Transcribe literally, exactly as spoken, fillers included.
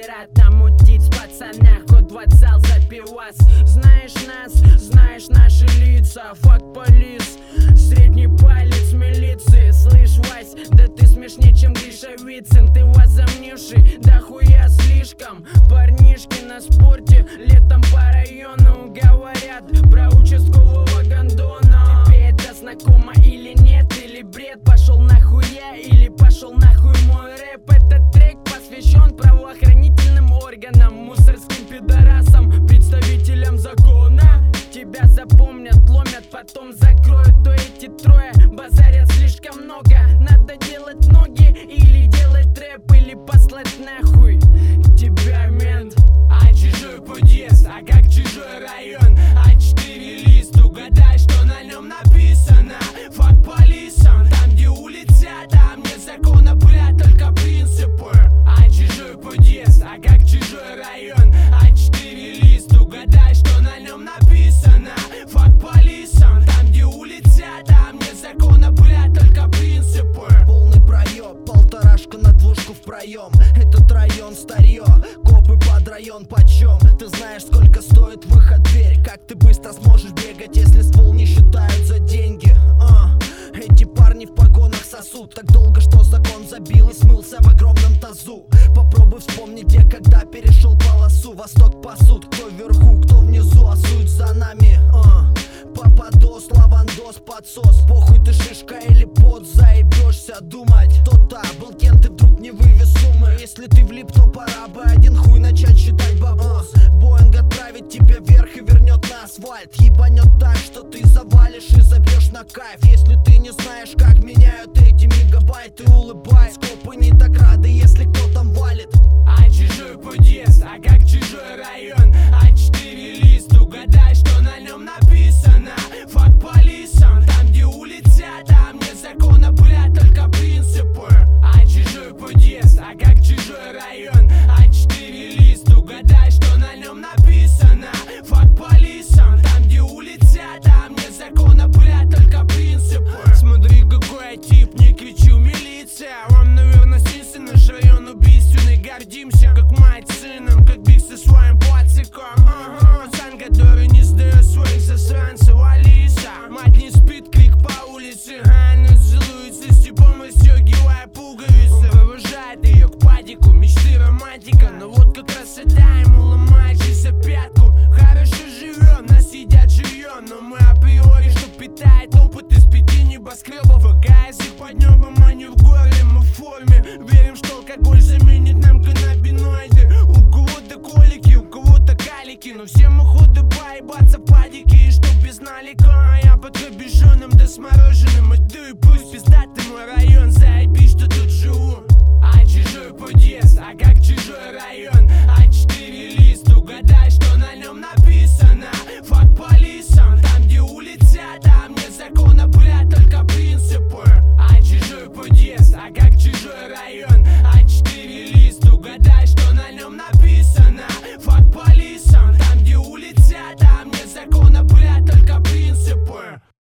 приятно мутить с пацанах, хоть вокзал за пивас. Знаешь нас, знаешь наши лица. Fuck полис, средний палец милиции. Слышь, Вась, да ты смешнее, чем Гриша Вицин. Ты возомнивший, да хуя слишком. Парнишки на спорте летом по району говорят про участкового гондона. Тебе это знакомо или нет, или бред? Пошел нахуй я, или пошел нахуй мой рэп? Этот трек посвящен правоохранительным органам, мусорским пидорасам, представителям закона. Тебя запомнят, ломят, потом закроют. То эти трое базарят слишком много. Надо делать ноги, или делать рэп, или послать нахуй тебя, мент. А чужой подъезд, а как чужой район? А четыре лист, угадай, что на нем написано. Fuck полисом, там где улица, там нет закона, блядь, только принципы. А чужой подъезд, а как чужой район? А четыре лист, угадай, что на нем написано. Fuck полисом, там где улица, там нет закона, блядь, только принципы. Полный проеб, полторашка на двушку в проем. Этот район старье, копы под район почем? Ты знаешь, сколько стоит выход в дверь? Как ты быстро сможешь бегать, если ствол не считают за деньги? А, эти парни в погонах сосут так долго, что закон забил и смылся в огромном тазу. Попробуй вспомнить, где когда перешел полосу. Восток пасут, кто вверху, кто внизу, а суть за нами. А, Пападос, лавандос, подсос. Похуй ты шишка или пот, заебешься думать. Кто-то был кем, ты вдруг не вывез суммы. Если ты влип, то пора бы один хуй начать считать бабос. Боинг отправит тебя вверх и вернет на асфальт. Ебанет так, что ты завалишь и забьешь на кайф. Если ты не знаешь, как меняют эти мегабайты, улыбай. Скопы не так рады, если кто там валит. А чужой подъезд, а как чужой район? А четыре лист, угадай, что на нем написано. Fuck полисом, там где улица, там нет закона, блядь, только принципы. А чужой подъезд, а как чужой район? А четыре лист, угадай, что на нем написано. Fuck полисом, там где улица, там нет закона, блядь, только принципы. Смотри, какой я тип, не кричу милиция. Вам, наверное, снится наш район убийственный. Гордимся, как мать сыном, как биг со своим пациком. Ага. Пацан, который не сдает своих засранцев, Алиса. Мать не спит, крик по улице. Она целуется с типом, расстегивая пуговицы. Он провожает ее к падику, мечты романтика. Но вот как красота ему ломает жизнь за пятку. Хорошо живем, нас едят живьем, но мы априори, что питает опыт из пяти небоскребов. ВКС под небом, а не в горле, мы в форме. Верим, что алкоголь заменит нам каннабиноиды. У кого-то колики, у кого-то калики, но всем уходы поебаться падики. И что без налика, а я под кабюшоном да с мороженым иду. И пусть пиздатый мой район за